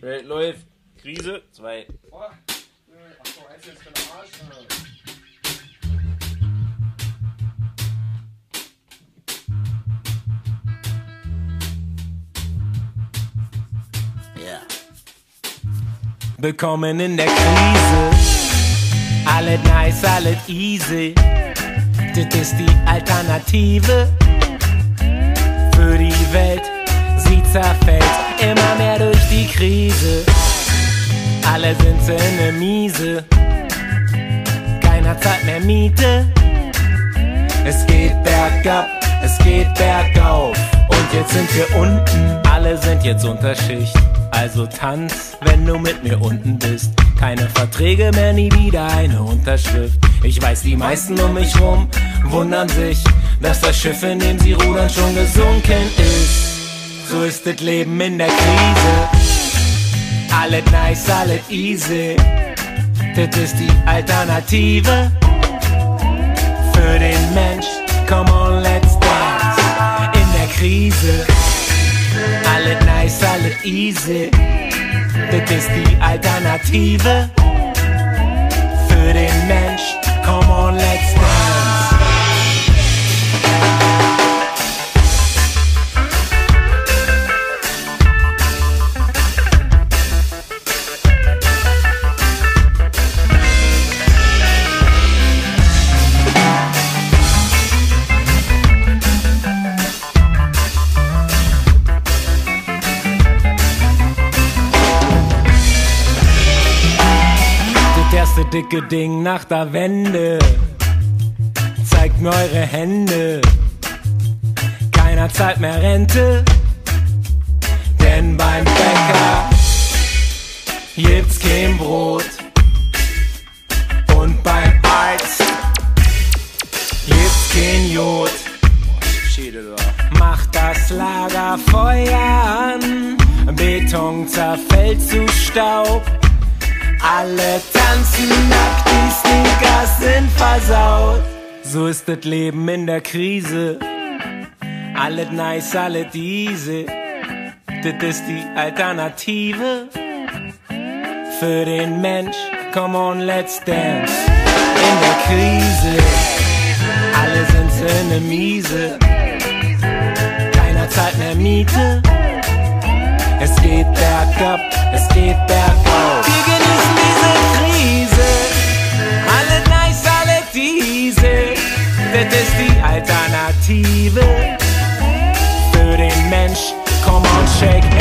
Läuft. Krise, 2. Achso, 1 ist für den Arsch. Ja. Willkommen in der Krise. Alles nice, alles easy. Das ist die Alternative für die Welt. Sie zerfällt immer mehr durch die Krise. Alle sind in der Miese. Keiner zahlt mehr Miete. Es geht bergab, es geht bergauf. Und jetzt sind wir unten. Alle sind jetzt unter Schicht. Also tanz, wenn du mit mir unten bist. Keine Verträge mehr, nie wieder eine Unterschrift. Ich weiß, die meisten um mich rum wundern sich, dass das Schiff, in dem sie rudern, schon gesunken ist. So ist das Leben in der Krise. Alles nice, alles easy. Das ist die Alternative für den Mensch. Come on, let's dance. In der Krise. Alles nice, alles easy. Das ist die Alternative für den Mensch. Come on, let's dance. Erste dicke Ding nach der Wende. Zeigt mir eure Hände. Keiner zahlt mehr Rente, denn beim Bäcker gibt's kein Brot. Und beim Arzt gibt's kein Jod. Macht das Lagerfeuer an, Beton zerfällt zu Staub. Alle tanzen nackt, die Sneakers sind versaut. So ist das Leben in der Krise. Alles nice, alles easy. Das ist die Alternative für den Mensch. Come on, let's dance. In der Krise. Alle sind in der Miese. Keiner zahlt mehr Miete. Es geht bergab, es geht bergauf. Wir genießen diese Krise. Alle nice, alle easy. Das ist die Alternative für den Mensch. Come on, shake.